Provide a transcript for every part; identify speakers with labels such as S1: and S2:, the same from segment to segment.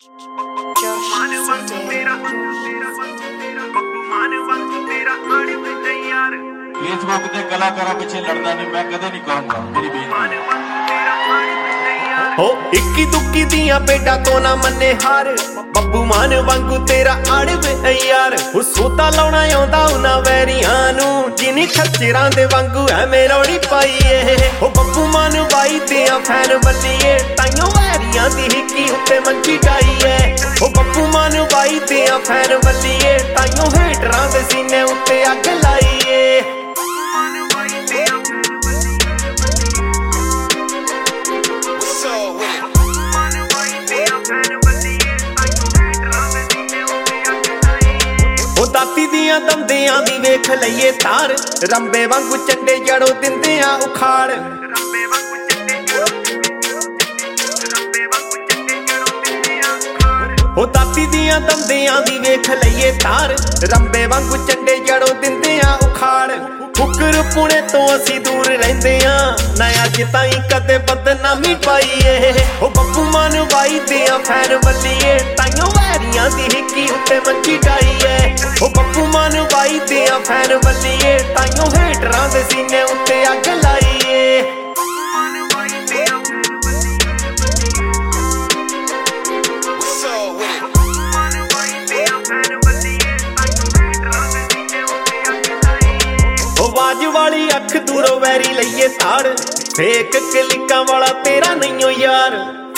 S1: Facebook ते कलाकारां पिछे लड़दा नहीं, मैं कदे नहीं कहूंगा मेरी बेनती।
S2: हो इक्की दुक्की दियां बेटा तो ना मन्ने हार, बब्बू मान वांगू तेरा आड़वे यार। हो सोता लाउणा आउंदा उना वैरियां नू, जिनी खच्चरां दे वांगू ऐवें रौली पाईए। हो बब्बू मान बाई दियां फैन बल्लीए, ताइयों वैरियां दी हिक्की उत्ते मंजी डाईए। हो बब्बू मान बाई दियां फैन बल्लीए, ताइयों हेटरां दे सीने उत्ते अग लाईए। दाती दियां दंदियां दी वेख लईए तार, रंबे वांगू चंडे जड़ों दिंदियां उखाड़। हो दाती दियां दंदियां दी वेख लईए तार, रंबे वांगू चंडे जड़ों दिंदियां उखाड़। फुकर पुणे तो असी दूर रहिंदे आं, ना अज ताईं कदे बदनामी पाईए। हो बब्बू मान बाई दियां फैन बल्लीए, ताइयों वैरियां दी हिक्की उत्ते मंजी डाईए। हो बब्बू मान बाई दियां फैन बल्लीए, ताइयों हेटरां दे सीने उत्ते अग लाईए। आवाज वाली अख दूरों वैरी लईए ताड़, फेक क्लिकां वाला तेरा नहीं हो यार।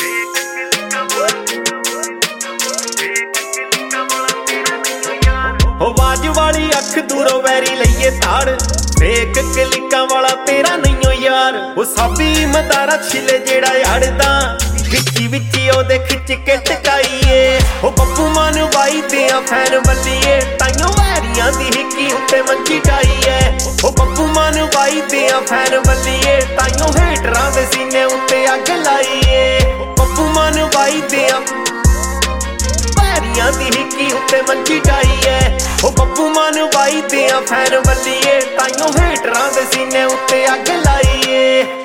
S2: आवाज वाली अख दूरों वैरी लईए ताड़, फेक क्लिकां वाला तेरा नहीं हो यार। वो साबी मदारा छिले जेड़ा अड़दा, विची विची ओदे खिच के टकाईए। हो बब्बू मान बाई दियां फैन बल्लीए, ताइयों वैरियां दी हिक्की उत्ते मंजी डाईए। हो बब्बू मान बाई दियां फैन बल्लीए, ताइयों हेटरां दे सीने उत्ते अग लाईए। बब्बू मान बाई दियां वैरियां दी हिक्की उत्ते मंजी डाईए। हो बब्बू मान बाई दियां फैन बल्लीए, ताइयों हेटरां दे सीने उत्ते अग लाईए।